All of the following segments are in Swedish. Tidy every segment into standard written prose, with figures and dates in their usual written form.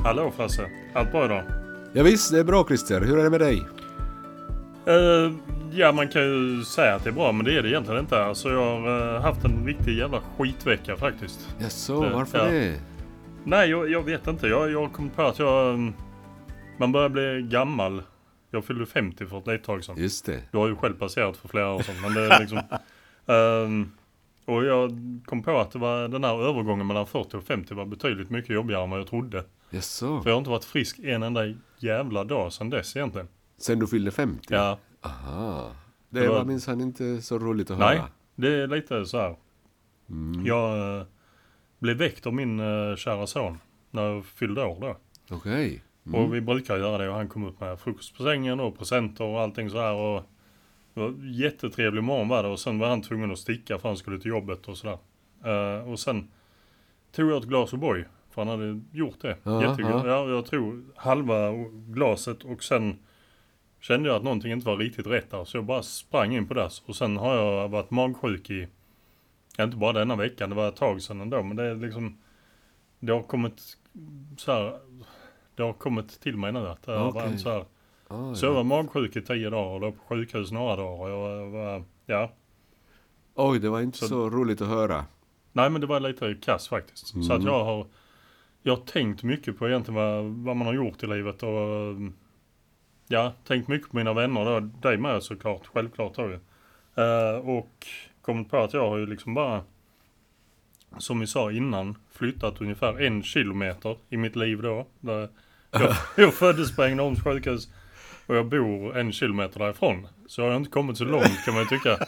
Hallå Frasse, allt bra idag? Ja visst, det är bra Christer. Hur är det med dig? Ja, man kan ju säga att det är bra, men det är det egentligen inte. Alltså jag har haft en riktig jävla skitvecka faktiskt. Jaså, varför det? Nej, jag vet inte. Jag kom på att man börjar bli gammal. Jag fyllde 50 för ett litet tag sedan. Just det. Du har ju själv passerat för flera år sedan. Men det är liksom, och jag kom på att det var den här övergången mellan 40 och 50 var betydligt mycket jobbigare än vad jag trodde. Jaså? För jag har inte varit frisk en enda jävla dag sedan dess egentligen. Sen du fyllde 50? Ja. Aha. Det var minsann inte så roligt att höra. Nej, det är lite så här. Jag blev väckt av min kära son när jag fyllde år då. Okej. Och vi brukar göra det och han kom upp med frukost på sängen och presenter och allting så här. Och det var jättetrevlig morgon var det och sen var han tvungen att sticka för han skulle till jobbet och sådär. Och sen tog jag ett glas O'boy för han hade gjort det. Jättegott. Ja, jag tror halva glaset och sen kände jag att någonting inte var riktigt rätt där. Så jag bara sprang in på det. Och sen har jag varit magsjuk inte bara denna veckan, det var ett tag sedan ändå. Men det är liksom, det har kommit så här, det har kommit till mig nu att det har varit så här. Så jag var magsjuk i 10 dagar och låg på sjukhus några dagar. Och jag var, ja. Oj, det var inte så roligt att höra. Nej, men det var lite kass faktiskt. Så att jag har tänkt mycket på egentligen vad man har gjort i livet och ja, tänkt mycket på mina vänner då, dig med såklart, självklart har vi. Och kommit på att jag har ju liksom bara, som vi sa innan, flyttat ungefär 1 kilometer i mitt liv då. Där jag föddes på Ängelholms sjukhus och jag bor 1 kilometer därifrån. Så jag har inte kommit så långt kan man ju tycka.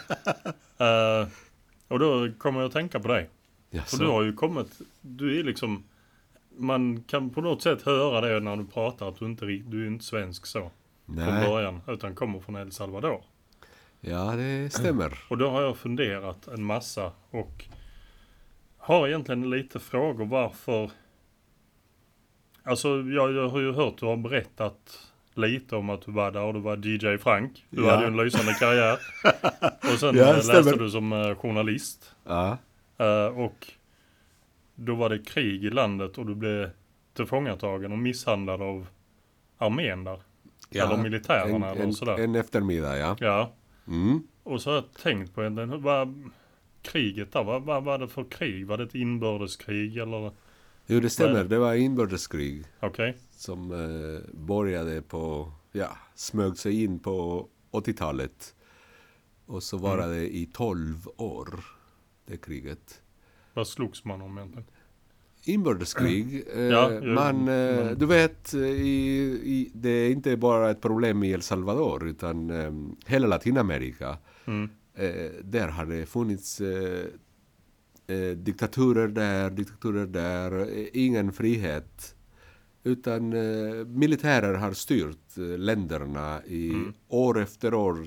Och då kommer jag att tänka på dig. Jaså. För du har ju kommit, du är liksom, man kan på något sätt höra det när du pratar att du är inte svensk så. Nej. Från början, utan kommer från El Salvador. Ja, det stämmer. Och då har jag funderat en massa och har egentligen lite frågor varför. Alltså jag har ju hört du har berättat lite om att du var där och du var DJ Frank. Du hade ju en lysande karriär. Och sen läste du som journalist. Ja. Och då var det krig i landet och du blev tillfångatagen och misshandlad av armén där. Eller militärerna eller sådär. En eftermiddag, ja. Ja. Och så har jag tänkt på egentligen, kriget där, vad var det för krig? Var det ett inbördeskrig eller? Jo, det stämmer. Det var inbördeskrig. Okej. Som började smög sig in på 80-talet. Och så var det i 12 år, det kriget. Vad slogs man om egentligen? Inbördeskrig. Du vet, det är inte bara ett problem i El Salvador utan hela Latinamerika. Där har det funnits diktaturer där, ingen frihet. Utan militärer har styrt länderna i år efter år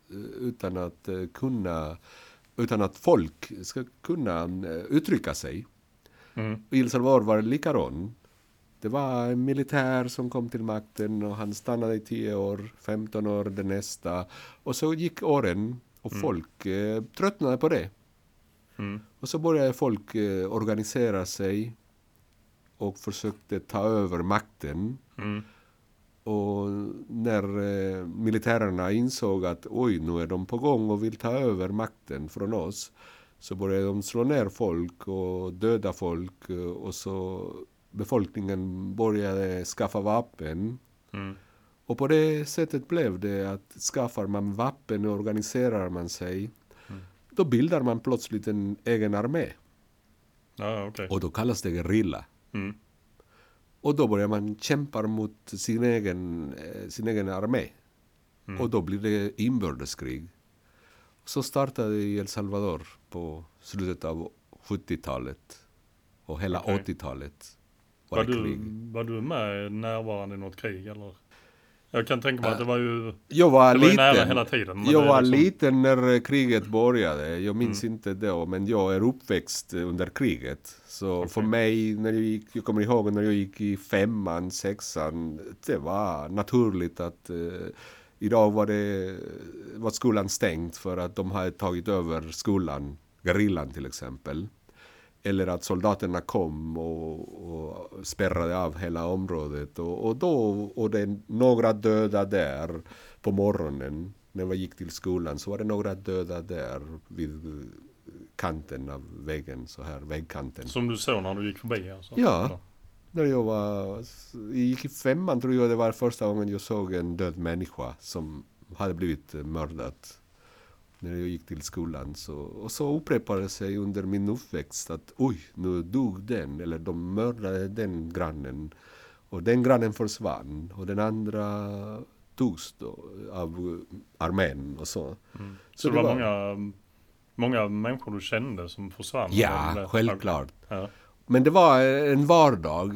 utan att folk ska kunna uttrycka sig. I El Salvador var det likadan. Det var en militär som kom till makten och han stannade i 10 år, 15 år det nästa. Och så gick åren och folk tröttnade på det. Och så började folk organisera sig och försökte ta över makten. Och när militärerna insåg att nu är de på gång och vill ta över makten från oss, så började de slå ner folk och döda folk och så befolkningen började skaffa vapen. Och på det sättet blev det att skaffar man vapen och organiserar man sig, då bildar man plötsligt en egen armé. Okay. Och då kallas det guerrilla. Och då börjar man kämpa mot sin egen armé. Och då blir det inbördeskrig. Så startade i El Salvador på slutet av 70-talet och hela 80-talet var det krig. Var du med närvarande i något krig eller? Jag kan tänka mig att det var ju nära hela tiden. Jag var liten när kriget började. Jag minns inte då, men jag är uppväxt under kriget. Så för mig, jag kommer ihåg när jag gick i 5:an, 6:an, det var naturligt att idag var skolan stängt för att de hade tagit över skolan, gerillan till exempel. Eller att soldaterna kom och spärrade av hela området. Och det är några döda där på morgonen. När vi gick till skolan så var det några döda där vid kanten av väggen, så här, vägkanten. Som du såg när du gick förbi? Alltså. Ja, när jag gick i 5:an tror jag det var första gången jag såg en död människa som hade blivit mördad. När jag gick till skolan och så upprepade sig under min uppväxt att oj, nu dog den, eller de mördade den grannen och den grannen försvann och den andra togs då av armén och så. Så det var många människor du kände som försvann? Ja, självklart. Ja. Men det var en vardag.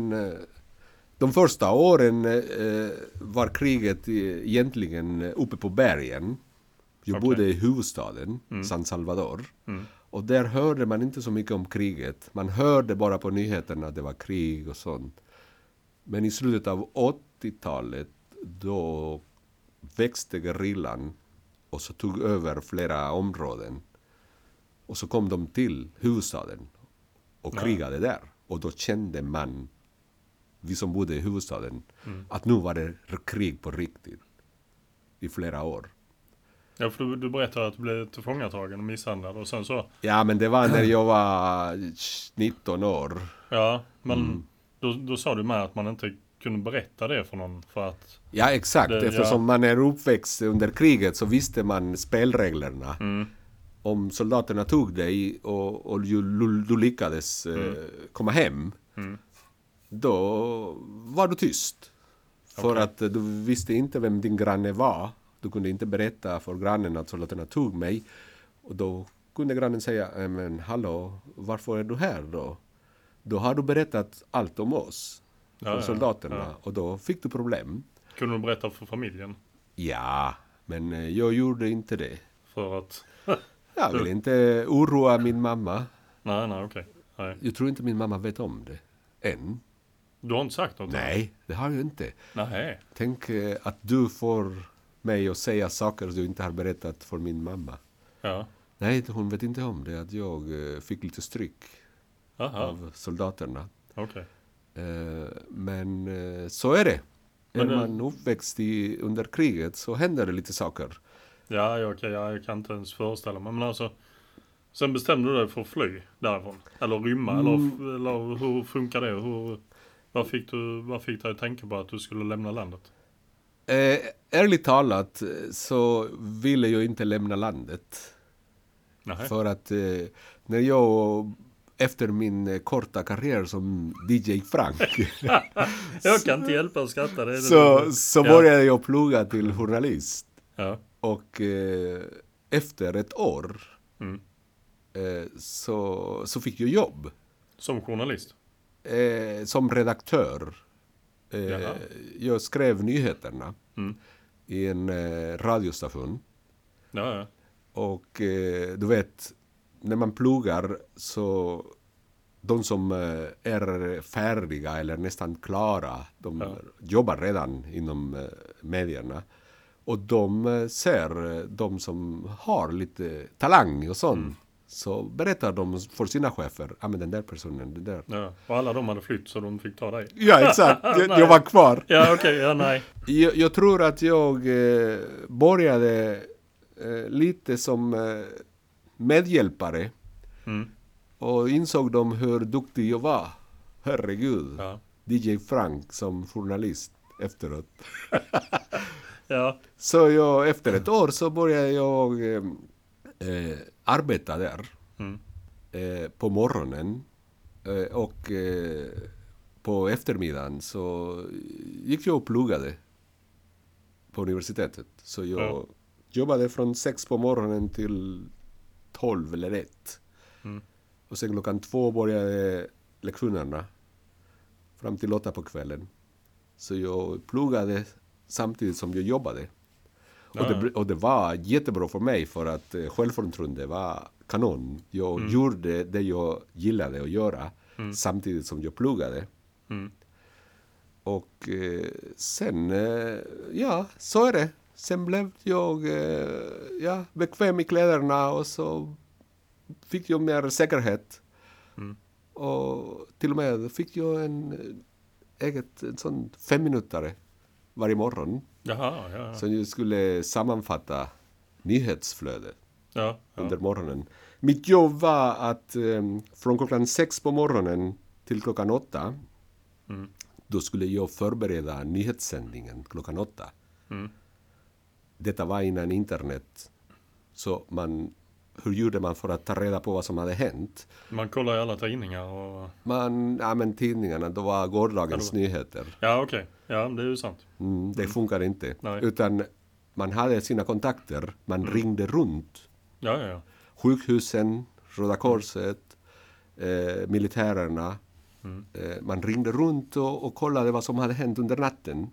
De första åren var kriget egentligen uppe på bergen. Jag bodde i huvudstaden, San Salvador. Och där hörde man inte så mycket om kriget. Man hörde bara på nyheterna att det var krig och sånt. Men i slutet av 80-talet då växte gerillan och så tog över flera områden. Och så kom de till huvudstaden och krigade där. Och då kände man, vi som bodde i huvudstaden, att nu var det krig på riktigt i flera år. Ja, för du berättade att du blev tillfångatagen och misshandlad och sen så... Ja, men det var när jag var 19 år. Ja, men då sa du med att man inte kunde berätta det för någon för att... Ja, exakt. Eftersom man är uppväxt under kriget så visste man spelreglerna. Om soldaterna tog dig och du lyckades komma hem, då var du tyst. För att du visste inte vem din granne var. Du kunde inte berätta för grannen att soldaterna tog mig. Och då kunde grannen säga, men hallå, varför är du här då? Då har du berättat allt om oss, för soldaterna. Ja. Och då fick du problem. Kunde du berätta för familjen? Ja, men jag gjorde inte det. För att... Jag vill inte oroa min mamma. Nej, okej. Nej. Jag tror inte min mamma vet om det än. Du har inte sagt något? Nej, det har jag inte. Nej. Tänk att du får mig att säga saker du inte har berättat för min mamma. Ja. Nej, hon vet inte om det. Att jag fick lite stryk av soldaterna. Okej. Men så är det. Men är man uppväxt under kriget så händer det lite saker. Ja, jag kan inte ens föreställa mig. Men alltså, sen bestämde du dig för att fly därifrån? Eller rymma? Eller hur funkar det? Vad fick dig att tänka på att du skulle lämna landet? Ärligt talat så ville jag inte lämna landet. Nej. För att när jag efter min korta karriär som DJ Frank jag kan inte hjälpa att skratta det. Så började jag plugga till journalist. Ja. Och efter ett år så fick jag jobb. Som journalist? Som redaktör. Jag skrev nyheterna i en radiostation. Ja. Och du vet, när man pluggar så de som är färdiga eller nästan klara, de jobbar redan inom medierna. Och de ser de som har lite talang och sånt. Så berättar de för sina chefer, men den där personen, det där. Ja, och alla de hade flytt så de fick ta dig. Ja, exakt. Jag var kvar. Ja, okej. Nej. Jag tror att jag började lite som medhjälpare. Och insåg de hur duktig jag var. Herregud. Ja. DJ Frank som journalist efteråt. Ja. Så efter ett år så började jag arbeta där på morgonen och på eftermiddagen så gick jag och pluggade på universitetet. Så jag jobbade från 6 på morgonen till 12 eller 1. Och sen 2:00 började lektionerna fram till 8 på kvällen. Så jag pluggade samtidigt som jag jobbade. Och det var jättebra för mig för att självförtroende var kanon. Jag gjorde det jag gillade att göra samtidigt som jag pluggade. Och sen, så är det. Sen blev jag bekväm i kläderna och så fick jag mer säkerhet. Och till och med fick jag en sån 5-minutare varje morgon. Jaha. Som ju skulle sammanfatta nyhetsflödet under morgonen. Mitt jobb var att från klockan 6 på morgonen till klockan 8 då skulle jag förbereda nyhetssändningen klockan 8. Detta var innan internet. Så hur gjorde man för att ta reda på vad som hade hänt? Man kollar i alla tidningar och... Men tidningarna, då var gårdagens nyheter. Ja, okej. Ja, det är ju sant. Det funkar inte. Nej. Utan man hade sina kontakter. Man ringde runt. Ja. Sjukhusen, Röda Korset, militärerna. Man ringde runt och kollade vad som hade hänt under natten.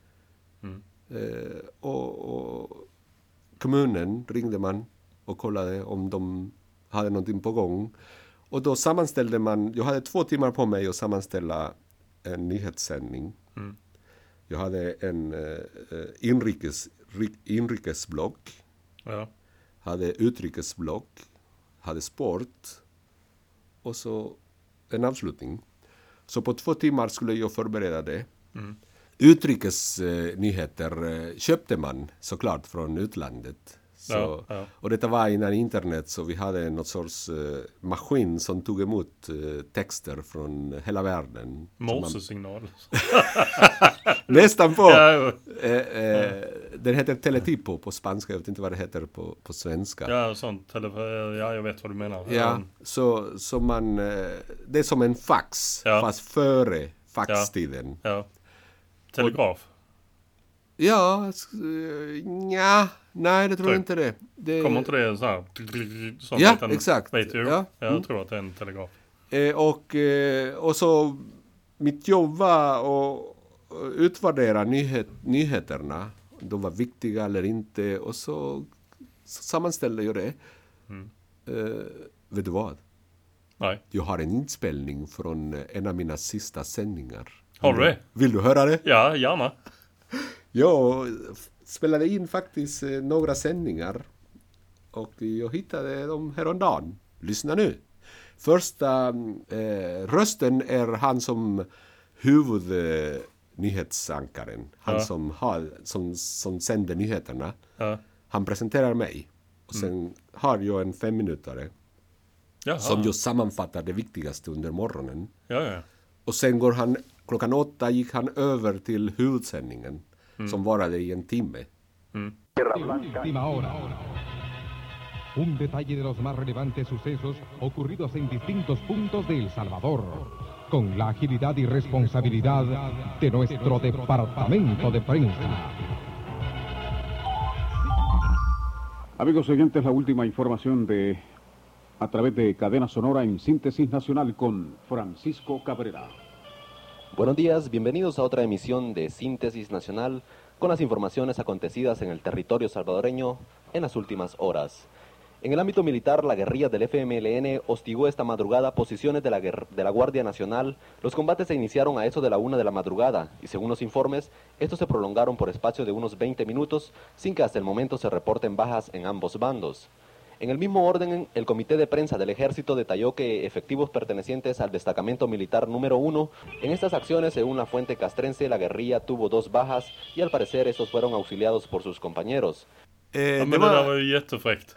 Och kommunen ringde man och kollade om de hade någonting på gång. Och då sammanställde man, jag hade 2 timmar på mig att sammanställa en nyhetssändning. Jag hade en inrikesblock, hade utrikesblock, hade sport och så en avslutning. Så på 2 timmar skulle jag förbereda det. Utrikesnyheter köpte man såklart från utlandet. Och detta var innan internet, så vi hade något sorts maskin som tog emot texter från hela världen. Morsesignal. Nästan på. Den heter teletipo på spanska, jag vet inte vad det heter på svenska. Ja, sånt. Jag vet vad du menar. Ja, så man, det är som en fax, fast före faxtiden. Ja. Telegraf. Ja, nej, det tror jag inte det. Kommer inte det så här? Ja, exakt. Vet du? Ja. Jag tror att det är en telegraf. Och så mitt jobb var att utvärdera nyheterna. De var viktiga eller inte. Och så sammanställde jag det. Vet du vad? Nej. Jag har en inspelning från en av mina sista sändningar. Har du det? Vill du höra det? Ja, gärna. Jag spelade in faktiskt några sändningar och jag hittade dem häromdagen. Lyssna nu. Första rösten är han som huvudnyhetsankaren. Han som sänder nyheterna. Ja. Han presenterar mig. Och sen har jag en 5-minutare. Som jag sammanfattar det viktigaste under morgonen. Ja. Och sen går han, klockan 8 gick han över till huvudsändningen. Som varade i en timme. Última hora. Un detalle de los más relevantes sucesos ocurridos en distintos puntos de El Salvador, con la agilidad y responsabilidad de nuestro departamento de prensa. Amigos oyentes, la última información a través de Cadena Sonora en Síntesis Nacional con Francisco Cabrera. Buenos días, bienvenidos a otra emisión de Síntesis Nacional con las informaciones acontecidas en el territorio salvadoreño en las últimas horas. En el ámbito militar, la guerrilla del FMLN hostigó esta madrugada posiciones de la Guardia Nacional. Los combates se iniciaron a eso de la 1 de la madrugada y según los informes, estos se prolongaron por espacio de unos 20 minutos sin que hasta el momento se reporten bajas en ambos bandos. En el mismo orden, el Comité de Prensa del Ejército detalló que efectivos pertenecientes al destacamento militar número 1, en estas acciones, según la fuente castrense, la guerrilla tuvo 2 bajas y al parecer estos fueron auxiliados por sus compañeros. Men det där var ju jättefräckt.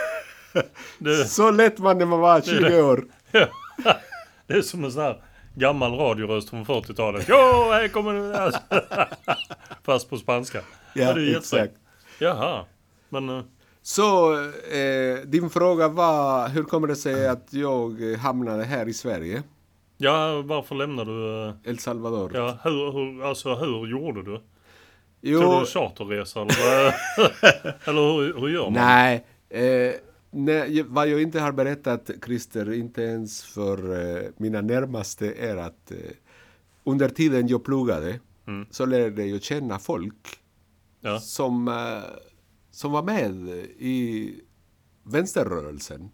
Så lätt man när man var 20 år. Det är som en sån här gammal radioröst från 40-talet. Jo, här kommer det. Fast på spanska. Ja, det är exakt. Jaha, men... Så din fråga var, hur kommer det sig att jag hamnade här i Sverige? Ja, varför lämnade du El Salvador? Ja, hur gjorde du? Jo, tog du charterresa eller, eller hur gör man? Nej, vad jag inte har berättat, Christer, inte ens för mina närmaste, är att under tiden jag pluggade så lärde jag känna folk som var med i vänsterrörelsen.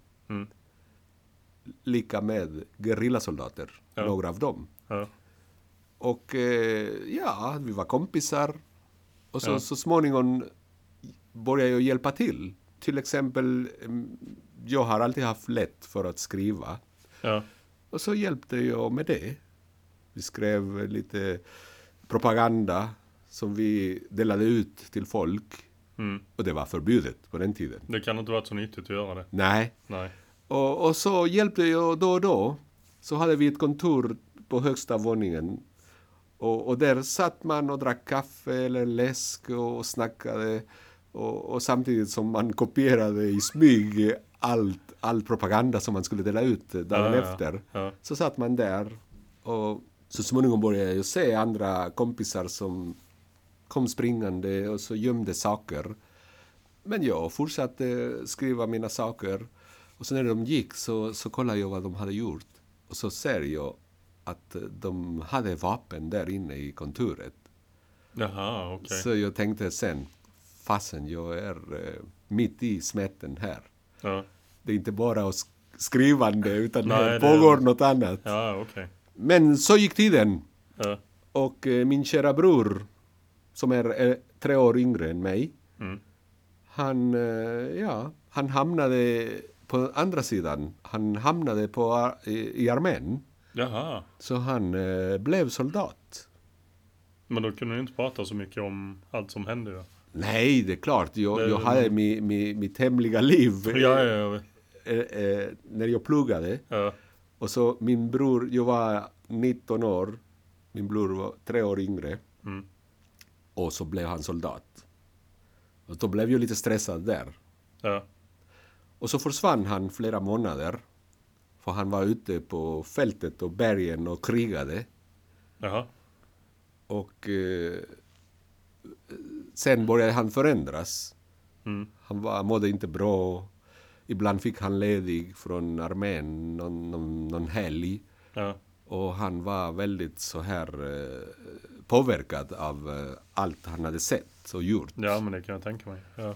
Lika med gerillasoldater, några av dem. Ja. Och vi var kompisar. Och så småningom började jag hjälpa till. Till exempel, jag har alltid haft lätt för att skriva. Ja. Och så hjälpte jag med det. Vi skrev lite propaganda som vi delade ut till folk. Och det var förbjudet på den tiden. Det kan inte vara så nyttigt att göra det. Nej. Och så hjälpte jag då och då. Så hade vi ett kontor på högsta våningen. Och där satt man och drack kaffe eller läsk och snackade. Och samtidigt som man kopierade i smyg all propaganda som man skulle dela ut dagen efter. Så satt man där. Och så småningom började jag se andra kompisar som kom springande och så gömde saker. Men jag fortsatte skriva mina saker. Och så när de gick så kollade jag vad de hade gjort. Och så ser jag att de hade vapen där inne i kontoret. Jaha, okej. Så jag tänkte sen, fasen jag är mitt i smärtan här. Ja. Det är inte bara skrivande utan det pågår något annat. Ja, okej. Men så gick tiden. Ja. Och min kära bror, som är 3 år yngre än mig, han hamnade på andra sidan. Han hamnade i armén. Jaha. Så han blev soldat. Men då kunde ni inte prata så mycket om allt som hände. Ja. Nej, det är klart. Jag hade mitt hemliga liv när jag pluggade. Ja. Och så min bror, jag var 19 år. Min bror var 3 år yngre. Och så blev han soldat. Och då blev jag lite stressad där. Ja. Och så försvann han flera månader. För han var ute på fältet och bergen och krigade. Jaha. Och sen började han förändras. Han mådde inte bra. Ibland fick han ledig från armén någon helg. Ja. Och han var väldigt så här påverkad av allt han hade sett och gjort. Ja, men det kan jag tänka mig. Ja.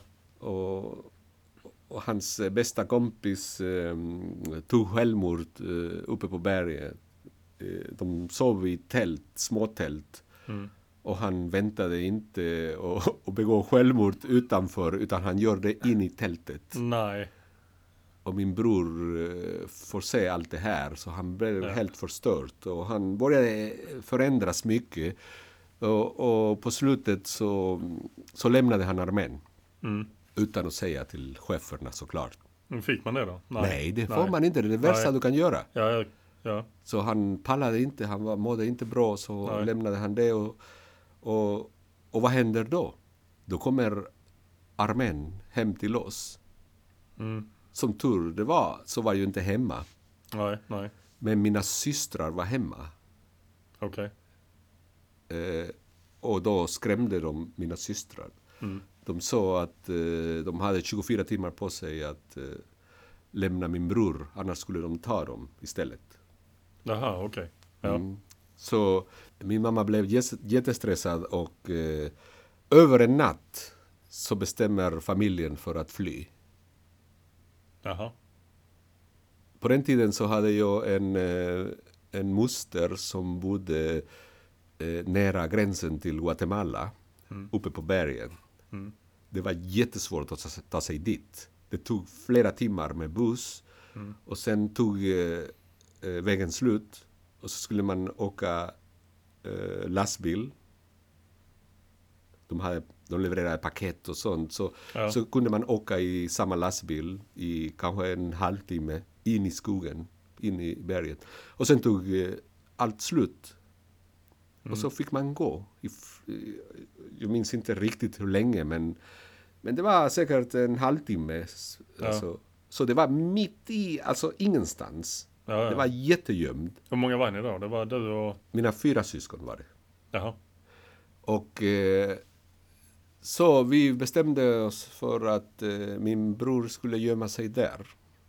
Och hans bästa kompis tog självmord uppe på berget. De sov i småtält. Och han väntade inte och begå självmord utanför, utan han gör det in i tältet. Nej. Och min bror får se allt det här, så han blev helt förstört. Och han började förändras mycket. Och på slutet så lämnade han armén. Utan att säga till cheferna, såklart. Fick man det då? Nej, det får man inte. Det är det värsta du kan göra. Ja. Så han pallade inte, mådde inte bra, så lämnade han det. Och vad händer då? Då kommer armén hem till oss. Som tur det var, så var jag inte hemma. Nej. Men mina systrar var hemma. Okej. Och då skrämde de mina systrar. De sa att de hade 24 timmar på sig att lämna min bror. Annars skulle de ta dem istället. Jaha, okej. Ja. Så min mamma blev jättestressad och över en natt så bestämmer familjen för att fly. Jaha. På den tiden så hade jag en moster som bodde nära gränsen till Guatemala, uppe på bergen. Det var jättesvårt att ta sig dit. Det tog flera timmar med buss och sen tog vägen slut och så skulle man åka lastbil. De levererade paket och sånt. Så kunde man åka i samma lastbil i kanske en halvtimme in i skogen, in i berget. Och sen tog allt slut. Och så fick man gå. Jag minns inte riktigt hur länge, men det var säkert en halvtimme. Alltså. Så det var mitt i, alltså ingenstans. Det var jättegömd. Hur många var ni då? Det var du och... Mina 4 syskon var det. Jaha. Och så vi bestämde oss för att min bror skulle gömma sig där.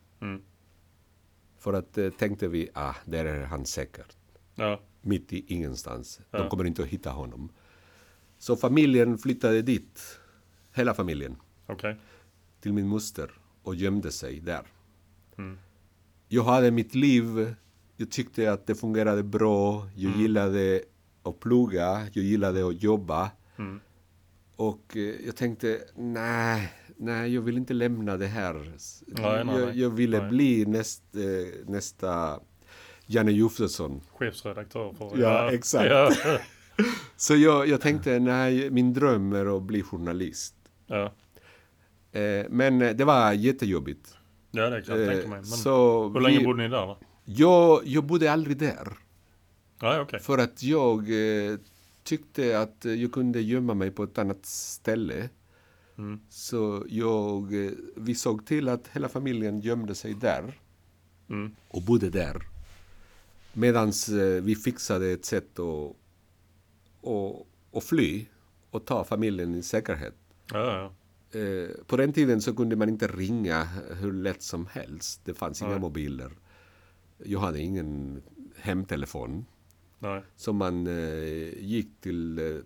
För att tänkte vi, där är han säkert. Ja. Mitt i ingenstans. De kommer inte att hitta honom. Så familjen flyttade dit. Hela familjen. Okej. Till min moster. Och gömde sig där. Jag hade mitt liv. Jag tyckte att det fungerade bra. Jag gillade att plugga. Jag gillade att jobba. Och jag tänkte, nej, jag vill inte lämna det här. Jag ville bli nästa Janne Josefsson. Chefsredaktör för... Ja, exakt. Ja. Så jag tänkte, nej, min dröm är att bli journalist. Ja. Men det var jättejobbigt. Ja, det kan jag tänka mig. Men Så hur länge bodde ni där då? Jag bodde aldrig där. Ja, okej. För att jag tyckte att jag kunde gömma mig på ett annat ställe. Så vi såg till att hela familjen gömde sig där. Och bodde där. Medan vi fixade ett sätt att fly och ta familjen i säkerhet. Ja. På den tiden så kunde man inte ringa hur lätt som helst. Det fanns inga mobiler. Jag hade ingen hemtelefon. Nej. Så man gick till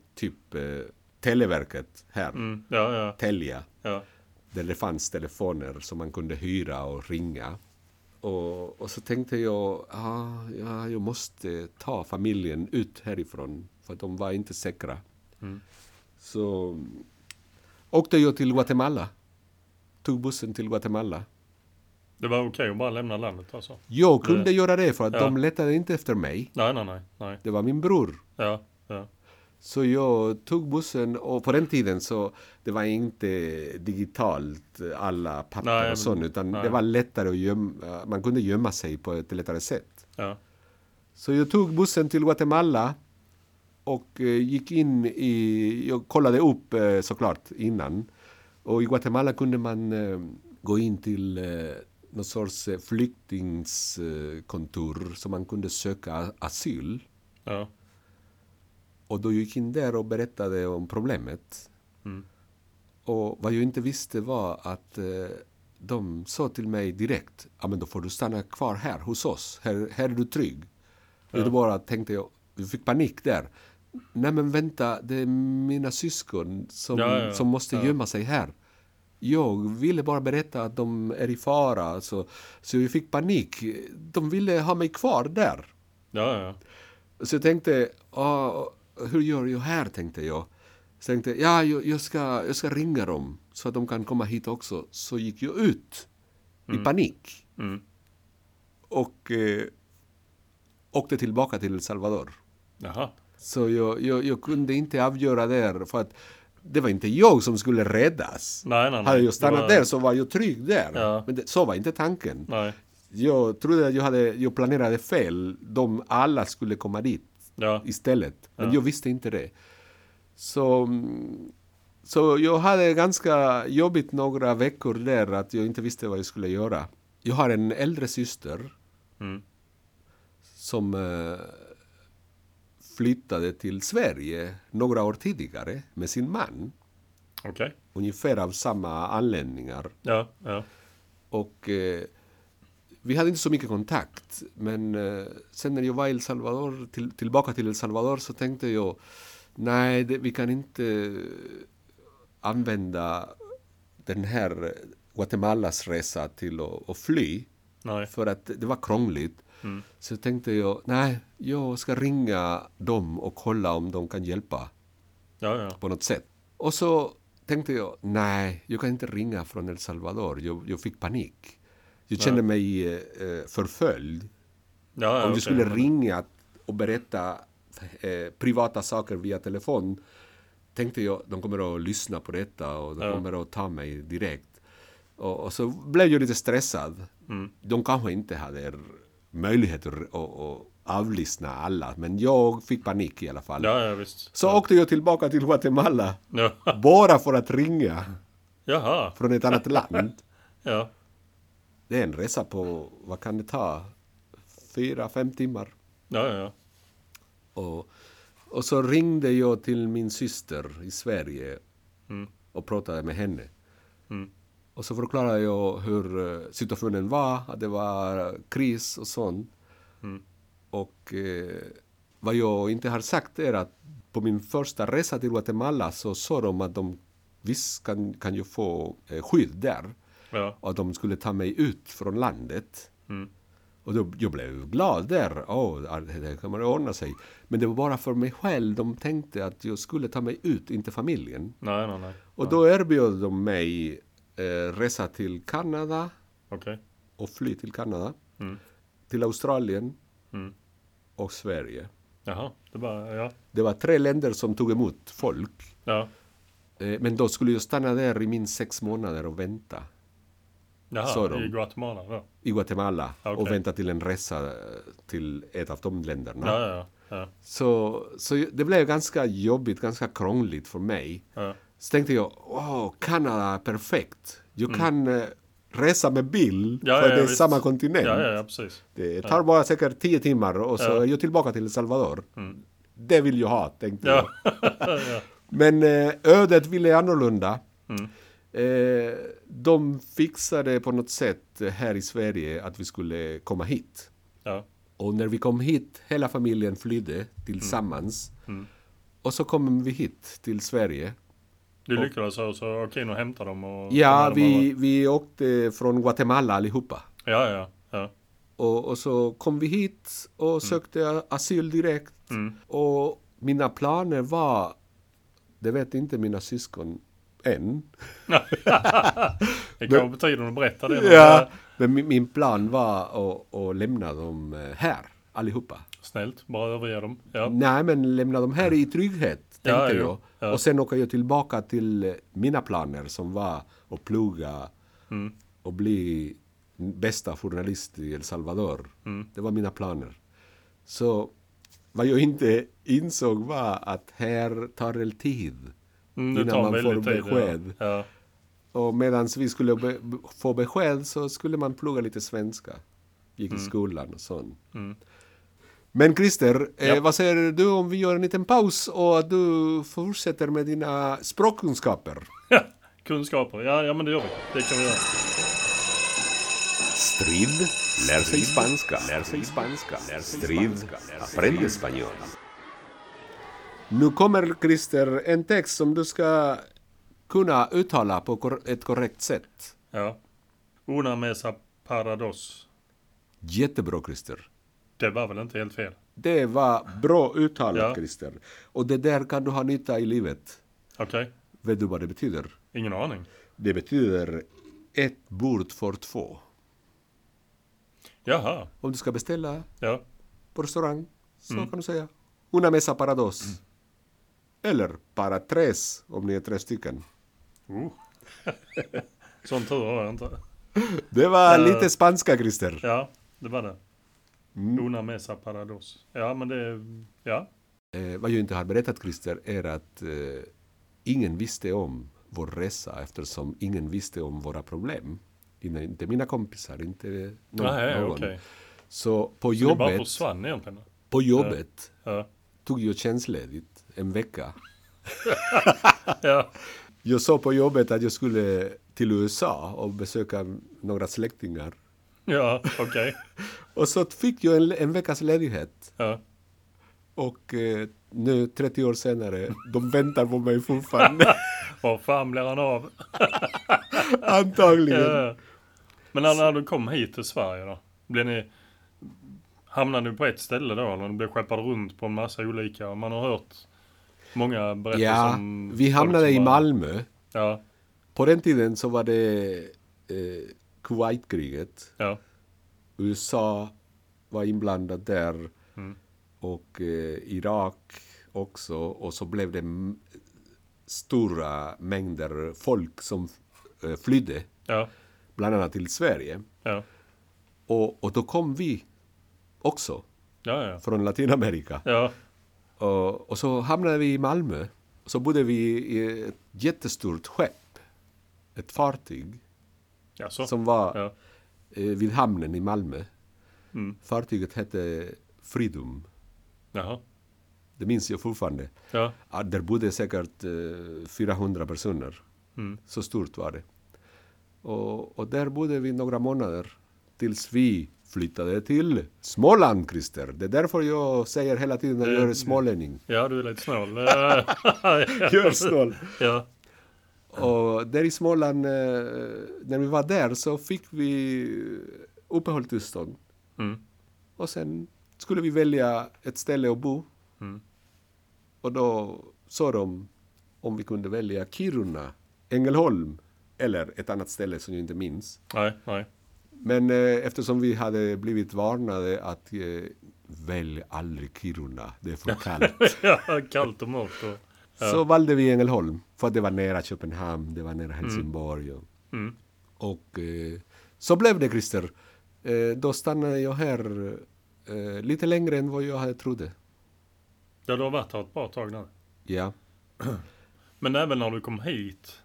Televerket här. Ja. Telia. Ja. Där det fanns telefoner som man kunde hyra och ringa. Och så tänkte jag, jag måste ta familjen ut härifrån. För att de var inte säkra. Så åkte jag till Guatemala. Tog bussen till Guatemala. Det var okej att bara lämna landet alltså? Jag kunde göra det för att de letade inte efter mig. Nej. Det var min bror. Ja. Så jag tog bussen och på den tiden så det var inte digitalt alla papper och sånt utan det var lättare att gömma, man kunde gömma sig på ett lättare sätt. Ja. Så jag tog bussen till Guatemala och gick in jag kollade upp såklart innan. Och i Guatemala kunde man gå in till någon sorts flyktingskontor så man kunde söka asyl. Ja. Och då gick in där och berättade om problemet. Och vad jag inte visste var att de sa till mig direkt, men då får du stanna kvar här hos oss. Här är du trygg. Och då bara tänkte jag fick panik där. Nej men vänta, det är mina syskon som måste gömma sig här. Jag ville bara berätta att de är i fara. Så jag fick panik. De ville ha mig kvar där. Ja. Så jag tänkte, hur gör jag här, tänkte jag. Så tänkte jag ska ringa dem så att de kan komma hit också. Så gick jag ut i panik. Och åkte tillbaka till El Salvador. Jaha. Så jag kunde inte avgöra där för att det var inte jag som skulle räddas. Nej. Hade jag stannat där så var jag trygg där. Ja. Men så var inte tanken. Nej. Jag trodde att jag planerade fel. De alla skulle komma dit istället. Men jag visste inte det. Så jag hade ganska jobbigt några veckor där att jag inte visste vad jag skulle göra. Jag har en äldre syster som flyttade till Sverige några år tidigare med sin man. Okej. Ungefär av samma anledningar. Ja. Och vi hade inte så mycket kontakt. Men sen när jag var i El Salvador, tillbaka till El Salvador så tänkte jag, nej, vi kan inte använda den här Guatemalas resa till att fly. Nej. För att det var krångligt. Så tänkte jag, nej, jag ska ringa dem och kolla om de kan hjälpa på något sätt. Och så tänkte jag, nej, jag kan inte ringa från El Salvador. Jag fick panik. Jag kände mig förföljd. Om jag skulle ringa och berätta privata saker via telefon, tänkte jag, de kommer att lyssna på detta och de kommer att ta mig direkt. Och så blev jag lite stressad. De kanske inte hade möjligheter att avlyssna alla, men jag fick panik i alla fall. Ja, visst. Så åkte jag tillbaka till Guatemala Ja. bara för att ringa Jaha. från ett annat land. Ja. Det är en resa på, vad kan det ta? 4-5 timmar. Ja. Och så ringde jag till min syster i Sverige och pratade med henne. Och så förklarade jag hur situationen var, att det var kris och sånt. Och vad jag inte har sagt är att på min första resa till Guatemala så sa de att de visst kan ju få skydd där. Ja. Och att de skulle ta mig ut från landet. Och då jag blev glad där. Det kommer att ordna sig. Men det var bara för mig själv. De tänkte att jag skulle ta mig ut, inte familjen. Nej. Och då erbjöd de mig resa till Kanada. Okej. Och fly till Kanada. Till Australien. och Sverige. Jaha, Det var 3 länder som tog emot folk. Ja. Men då skulle jag stanna där i minst 6 månader och vänta. Jaha, i Guatemala då? I Guatemala. Okay. Och vänta till en resa till ett av de länderna. Ja. Så det blev ganska jobbigt, ganska krångligt för mig. Ja. Så tänkte jag, Kanada, perfekt. Jag kan resa med bil, för det är samma kontinent. Ja, precis. Det tar bara säkert 10 timmar och så är jag tillbaka till El Salvador. Det vill jag ha, tänkte jag. Ja. Men ödet ville annorlunda. De fixade på något sätt här i Sverige att vi skulle komma hit. Ja. Och när vi kom hit, hela familjen flydde tillsammans. Och så kom vi hit till Sverige. Du lyckades så okej, nu hämtar dem och... Ja, vi åkte från Guatemala allihopa. Ja. Och så kom vi hit och sökte asyl direkt. Och mina planer var, det vet inte mina syskon än. Det kan betyda att berätta det. Ja, men min plan var att lämna dem här, allihopa. Snällt, bara överge dem. Ja. Nej, men lämna dem här i trygghet, tänkte jag. Ja. Och sen åker jag tillbaka till mina planer som var att plugga och bli bästa journalist i El Salvador. Det var mina planer. Så vad jag inte insåg var att här tar det tid innan man får besked. Ja. Och medan vi skulle få besked så skulle man plugga lite svenska. Gick i skolan och sånt. Men Christer, vad säger du om vi gör en liten paus och att du fortsätter med dina språkkunskaper? Kunskaper, ja men det gör vi. Det kan vi göra. Strid lär sig spanska. Strid aprende spanjol. Nu kommer, Christer, en text som du ska kunna uttala på ett korrekt sätt. Ja. Una mesa para dos. Jättebra, Christer. Det var väl inte helt fel? Det var bra uttalat, Christer. Och det där kan du ha nytta i livet. Okej. Vet du vad det betyder? Ingen aning. Det betyder 1 bord för 2. Jaha. Om du ska beställa på restaurang så kan du säga una mesa para dos. Eller para tres om ni är 3 stycken. Sån tur har jag inte. Det var lite spanska, Christer. Ja, det var det. Una mesa para dos. Ja, men det... Ja. Vad jag inte har berättat, Christer, är att ingen visste om vår resa eftersom ingen visste om våra problem. Inte mina kompisar, inte någon. Okay. Så på så jobbet... bara försvann egentligen? På jobbet tog jag tjänstledigt en vecka. Ja. Jag sa på jobbet att jag skulle till USA och besöka några släktingar. Ja, okej. Och så fick jag en veckas ledighet. Ja. Och nu 30 år senare, de väntar på mig fortfarande. Vad fan blir han av? Antagligen. Ja. Men när du kom hit till Sverige då? Hamnade du på ett ställe då? Eller du blev skeppad runt på en massa olika? Man har hört många berättelser om... vi hamnade i Malmö. Ja. På den tiden så var det Kuwaitkriget. Ja. USA var inblandad där. Och Irak också. Och så blev det stora mängder folk som flydde. Ja. Bland annat till Sverige. Ja. Och då kom vi också. Ja. Från Latinamerika. Ja. Och så hamnade vi i Malmö. Så bodde vi i ett jättestort skepp. Ett fartyg. Jaså? Som var vid hamnen i Malmö. Fartyget hette Freedom. Jaha. Det minns jag fortfarande. Ja. Där bodde säkert 400 personer. Så stort var det. Och där bodde vi några månader. Tills vi flyttade till Småland, Christer. Det är därför jag säger hela tiden att jag är smålänning. Ja, du är lite snål. Jag är snål. Ja. Och där i Småland, när vi var där så fick vi uppehållstillstånd. Och sen skulle vi välja ett ställe att bo. Och då sa de om vi kunde välja Kiruna, Ängelholm eller ett annat ställe som jag inte minns. Nej. Men eftersom vi hade blivit varnade att välj aldrig Kiruna, det är för kallt. Ja, kallt och mörkt. Så valde vi Ängelholm, för att det var nära Köpenhamn, det var nära Helsingborg. Och så blev det, Christer. Då stannade jag här lite längre än vad jag hade trodde. Ja, du har varit här ett bra tag nu. Ja. Men även när du kom hit,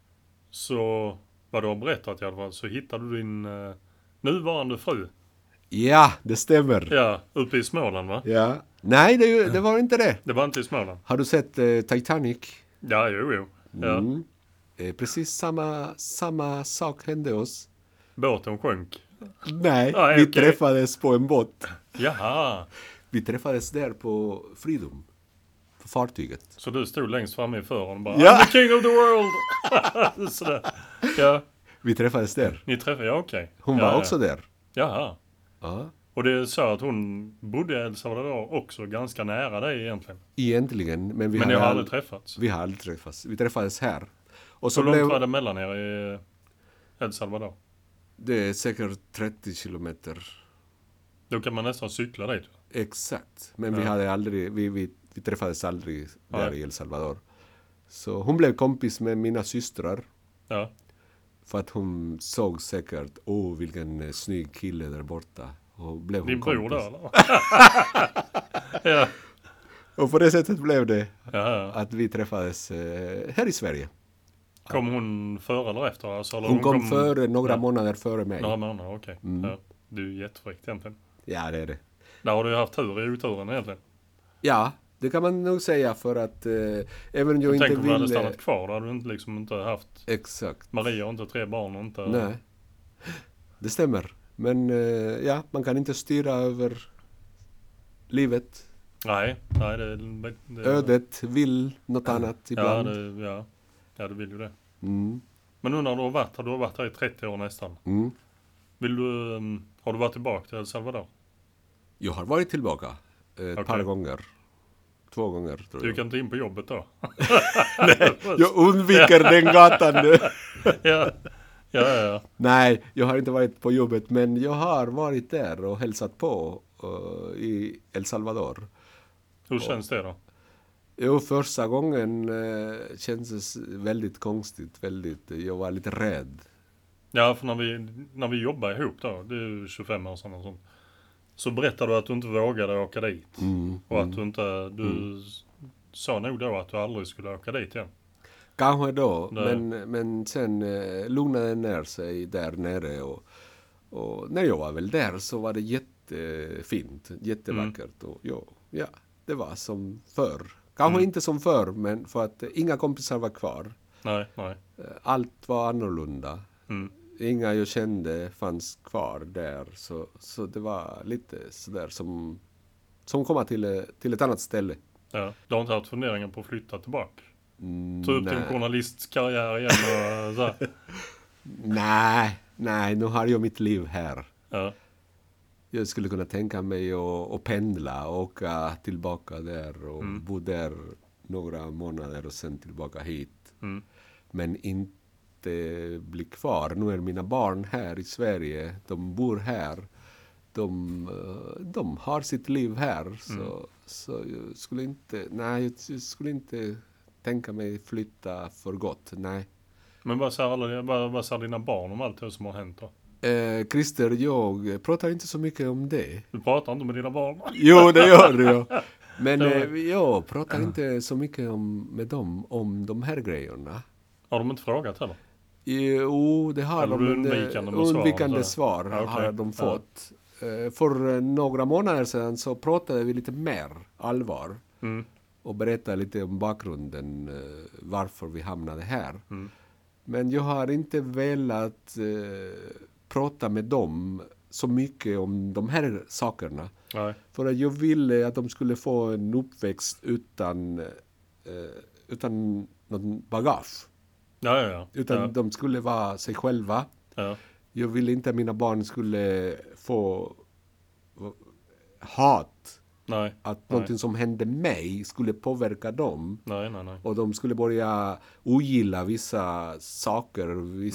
så vad du har berättat i alla fall, så hittade du din nuvarande fru. Ja, det stämmer. Ja, uppe i Småland, va? Ja. Nej, det var inte det. Det var inte i Småland. Har du sett Titanic? Ja, jo. Ja. Precis samma sak hände oss. Båten sjönk. Nej, Ah, vi okej. träffades på en båt. Jaha. Vi träffades där på Freedom. På fartyget. Så du stod längst framme i fören och bara Ja. I'm the king of the world. Sådär. Ja, Vi träffades där. ni träffade, ja okej. Hon var också där. Jaha. Ja. Och det är så att hon bodde i El Salvador också ganska nära dig egentligen. Egentligen, men vi Men ni har hade aldrig träffats. Vi har aldrig träffats. Vi träffades här. Och så Så långt blev var det mellan er i El Salvador? det är säkert 30 kilometer. Då kan man nästan cykla dit. Exakt. Men vi hade aldrig, vi träffades aldrig där Nej. i El Salvador. Så hon blev kompis med mina systrar. Ja. För att hon såg säkert, vilken snygg kille där borta. Och blev hon Din bror kompis. då eller? Ja. Och på det sättet blev det Ja. att vi träffades här i Sverige. Kom hon före eller efter? Alltså, eller Hon kom före, några månader före mig. Några månader, okej. Ja. Du är jättefräckt egentligen. Ja, det är det. Där har du ju haft tur i oturen egentligen. Ja, det kan man nog säga, för att även om jag inte Tänk om du hade vill... stannat kvar, då hade du inte haft... Exakt. Maria har inte 3 barn och inte... Nej, det stämmer. Men ja, man kan inte styra över livet. Nej, det Ödet vill något annat ibland. Ja, det vill ju det. Mm. Men nu när du har varit här i 30 år nästan. Mm. Har du varit tillbaka till El Salvador? Jag har varit tillbaka ett par Okej. gånger. 2 gånger, tror Du jag. kan inte in på jobbet då? Jag undviker den gatan nu. Ja. Nej, jag har inte varit på jobbet, men jag har varit där och hälsat på i El Salvador. Hur känns det då? Jo, första gången kändes väldigt konstigt. Jag var lite rädd. Ja, för när vi jobbar ihop då, det är ju 25 år sedan och sånt. Så berättade du att du inte vågade åka dit. Och att du sa nog då att du aldrig skulle åka dit igen. Kanske då, Nej. men sen lugnade det ner sig där nere. Och när jag var väl där så var det jättefint, jättevackert. Och ja, det var som förr. Kanske inte som förr, men för att inga kompisar var kvar. Nej. Allt var annorlunda. Inga jag kände fanns kvar där. Så det var lite sådär som komma till ett annat ställe. Ja. Du har inte haft funderingar på att flytta tillbaka? Ta upp din journalistkarriär igen och så här. Nej, nu har jag mitt liv här. Ja. Jag skulle kunna tänka mig att pendla och åka tillbaka där och bo där några månader och sen tillbaka hit. Men inte bli kvar. Nu är mina barn här i Sverige. De bor här. De har sitt liv här. Så jag skulle inte tänka mig flytta för gott. Nej. Men vad säger dina barn om allt det som har hänt då? Christer, jag pratar inte så mycket om det. Du pratar inte med dina barn? Jo, det gör du. Ja. Men jag pratar inte så mycket med dem om de här grejerna. Har de inte frågat heller? Jo, det har Eller de. undvikande Svar Ja, okej. har de fått. För några månader sedan så pratade vi lite mer allvar. Och berättade lite om bakgrunden, varför vi hamnade här. Men jag har inte velat prata med dem så mycket om de här sakerna. Nej. För att jag ville att de skulle få en uppväxt utan någon bagage. Ja. Utan de skulle vara sig själva. Ja. Jag ville inte att mina barn skulle få hat Nej. Att någonting som hände mig skulle påverka dem. Nej. Och de skulle börja ogilla vissa saker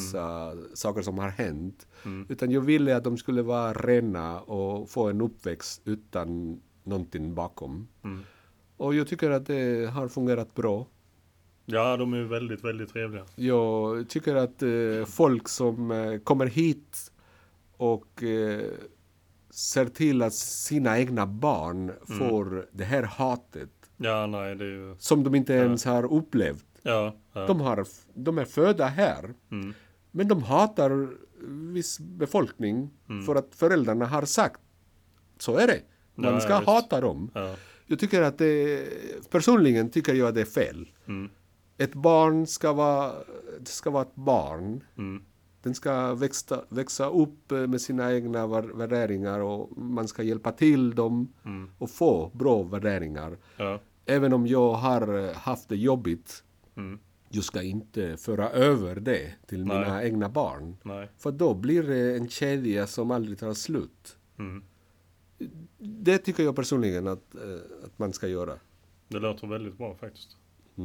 som har hänt. Utan jag ville att de skulle vara rena och få en uppväxt utan någonting bakom. Och jag tycker att det har fungerat bra. Ja, de är ju väldigt, väldigt trevliga. Jag tycker att folk som kommer hit och ser till att sina egna barn får det här hatet. Ja, nej, det är ju... Som de inte ens har upplevt. Ja. De är födda här. Men de hatar viss befolkning för att föräldrarna har sagt. Så är det. Man ska hata dem. Ja. Jag tycker att personligen tycker jag att det är fel. Ett barn ska vara ett barn. Den ska växa upp med sina egna värderingar och man ska hjälpa till dem och få bra värderingar. Ja. Även om jag har haft det jobbigt, jag ska inte föra över det till mina egna barn. Nej. För då blir det en kedja som aldrig tar slut. Det tycker jag personligen att man ska göra. Det låter väldigt bra faktiskt.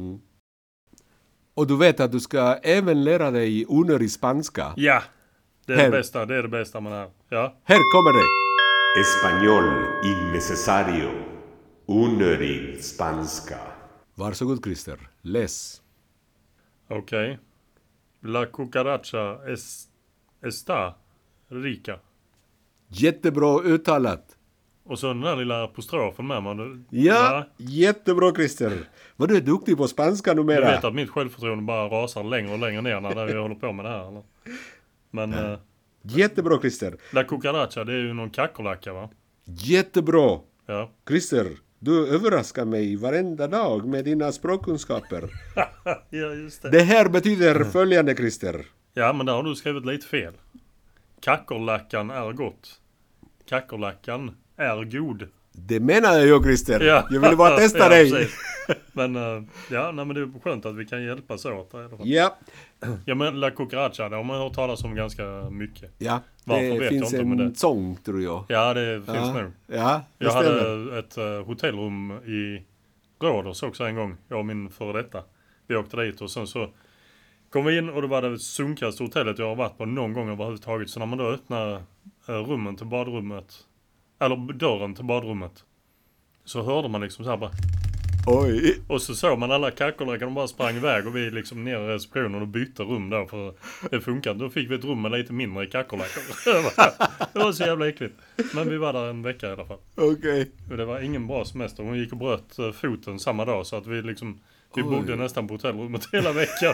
Och du vet att du ska även lära dig onödig spanska. Ja, det är det bästa man har. Ja. Här kommer det. Español innecesario. Onödig spanska. Varsågod Christer, läs. Okej. La cucaracha está rica. Jättebra uttalat. Och så den där lilla apostrofen med man. Ja, jättebra Christer. Vad du är duktig på spanska numera. Jag vet att mitt självförtroende bara rasar längre och längre ner när vi håller på med det här. Eller? Men jättebra Christer. La cucaracha, det är ju någon kackerlacka, va? Jättebra. Ja. Christer, du överraskar mig varenda dag med dina språkkunskaper. Ja, just det. Det här betyder följande Christer. Ja, men där har du skrivit lite fel. Kackerlackan är gott. Kackerlackan är god. Det menar jag Christer. Ja. Jag vill bara testa Ja, dig. precis. Men men det är skönt att vi kan hjälpas åt. Ja. Ja, men La Cucaracha, det har man hört talas om ganska mycket. Ja, Varför det vet finns jag inte, men en sång tror jag. Ja, det finns nog. Ja, det Jag stämmer. hade ett hotellrum i Rhodos också en gång. Jag och min före detta. Vi åkte dit och sen så kom vi in och det var det sunkigaste hotellet jag har varit på någon gång överhuvudtaget. Så när man då öppnade rummen till badrummet, eller dörren till badrummet, så hörde man liksom så här bara... Oj. Och så såg man alla kackerlackor, de bara sprang iväg och vi liksom ner i receptionen och bytte rum då för det funkade. Då fick vi ett rum med lite mindre kackerlackor. Det var så jävla äckligt. Men vi var där en vecka i alla fall. Okej. Och det var ingen bra semester. Hon gick och bröt foten samma dag så att vi liksom... Vi bodde nästan på hotellrummet hela veckan.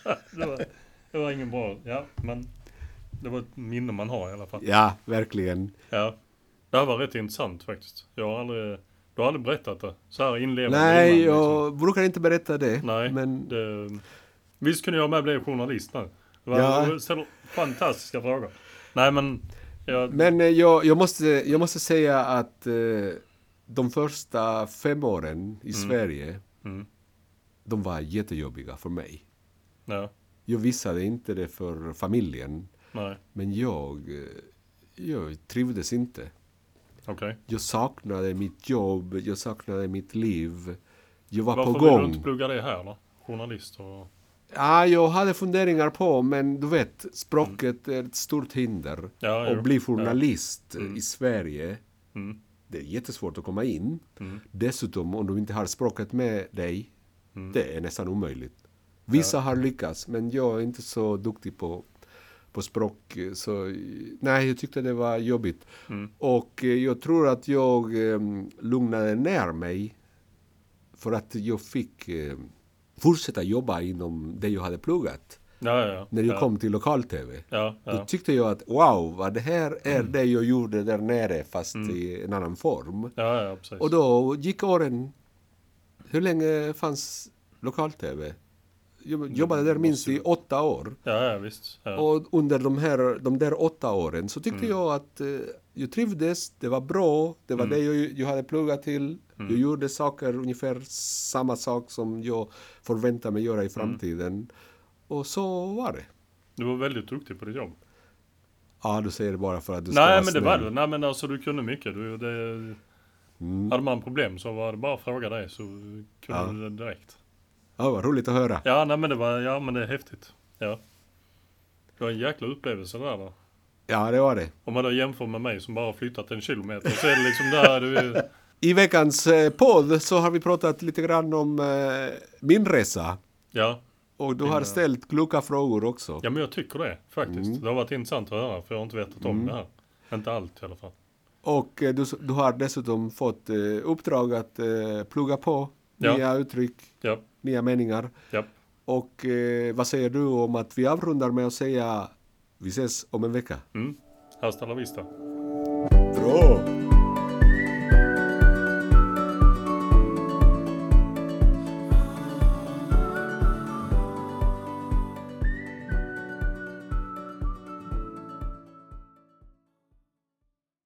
det var ingen bra... Ja, men det var ett minne man har i alla fall. Ja, verkligen. Ja. Det här var rätt intressant faktiskt. Du har aldrig berättat det. Så här inlevande. Nej, innan, jag brukar inte berätta det. Nej, men... Visst kunde jag med bli journalist nu. Du ställer fantastiska frågor. Nej, men... Men jag måste säga att de första 5 åren i Sverige, de var jättejobbiga för mig. Ja. Jag visade inte det för familjen. Nej. Men jag trivdes inte. Okej. Jag saknade mitt jobb, jag saknade mitt liv. Jag var Varför på gång. vill du inte plugga det här då? Journalist och... Ja, jag hade funderingar på, men du vet, språket är ett stort hinder. Ja, att bli journalist i Sverige, det är jättesvårt att komma in. Dessutom, om du inte har språket med dig, det är nästan omöjligt. Vissa har lyckats, men jag är inte så duktig på språk. Så, nej, jag tyckte det var jobbigt. Och jag tror att jag lugnade ner mig för att jag fick fortsätta jobba inom det jag hade pluggat. Ja. När jag kom till lokal-tv. Ja. Då tyckte jag att wow, vad det här är det jag gjorde där nere fast i en annan form. Ja, precis. Och då gick åren. Hur länge fanns lokal-tv? Jag jobbade där minst i 8 år. Ja, visst. Ja. Och under de där 8 åren så tyckte jag att jag trivdes, det var bra, det var det jag hade pluggat till. Jag gjorde saker, ungefär samma sak som jag förväntar mig göra i framtiden. Och så var det. Du var väldigt duktig på ditt jobb. Ja, du säger det bara för att du ska vara snäll. Nej, men alltså du kunde mycket. Hade man problem så var det bara att fråga dig så kunde du det direkt. Ja, vad roligt att höra. Ja, nej, men det var, men det är häftigt. Ja. Det var en jäkla upplevelse där då. Ja, det var det. Om man då jämför med mig som bara har flyttat 1 kilometer så är det liksom där du... I veckans podd så har vi pratat lite grann om min resa. Ja. Och du har ställt kloka frågor också. Ja, men jag tycker det faktiskt. Det har varit intressant att höra för jag har inte vetat om det här. Inte allt i alla fall. Och du har dessutom fått uppdrag att plugga på nya uttryck, nya meningar. Ja. Och vad säger du om att vi avrundar med att säga vi ses om en vecka? Hasta la vista. Bra!